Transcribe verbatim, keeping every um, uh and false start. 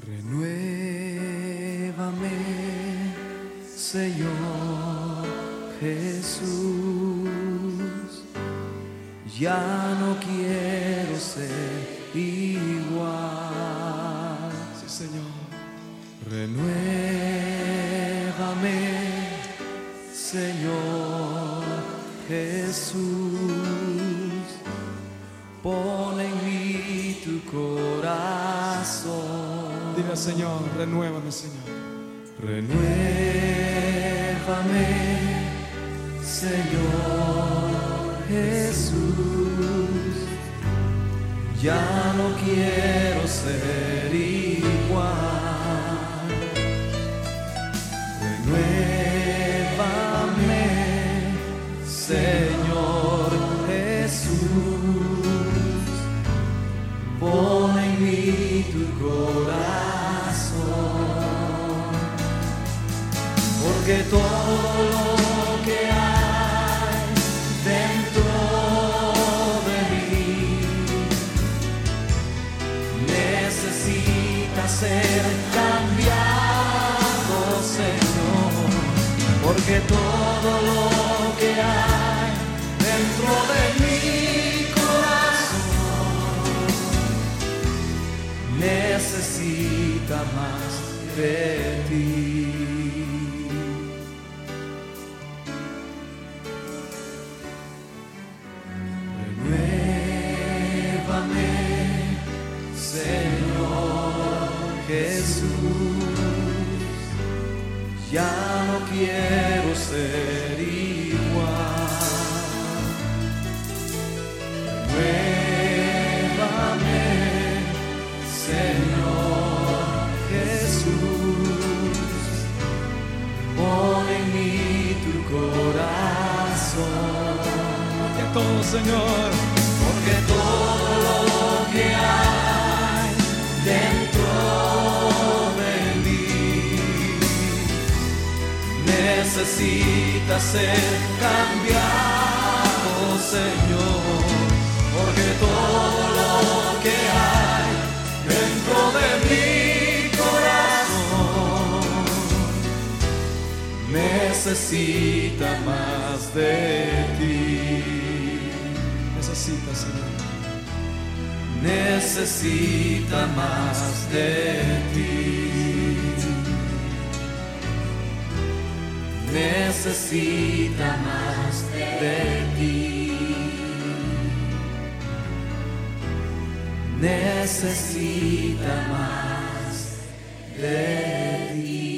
Renuévame, Señor Jesús, ya no quiero ser igual. Sí, Señor. Renuévame, Señor Jesús, pon en mí tu corazón. Dile al Señor, renuévame, Señor. Renuévame, Señor Jesús, ya no quiero ser igual. Renuévame, Señor Jesús, pon en mí tu corazón, porque todo lo que hay dentro de mí necesita ser cambiado, Señor, porque todo lo que hay dentro de mi corazón necesita más de ti. Renuévame, Señor Jesús, ya no quiero ser igual. Renuévame, Señor Jesús, pon en mí tu corazón. Que todo, Señor, porque todo lo que hay dentro de mí necesita ser cambiado, Señor, porque todo lo que hay dentro de mi corazón necesita más de ti. necesita, Señor. Necesita más de ti. Necesita más de ti. Necesita más de ti.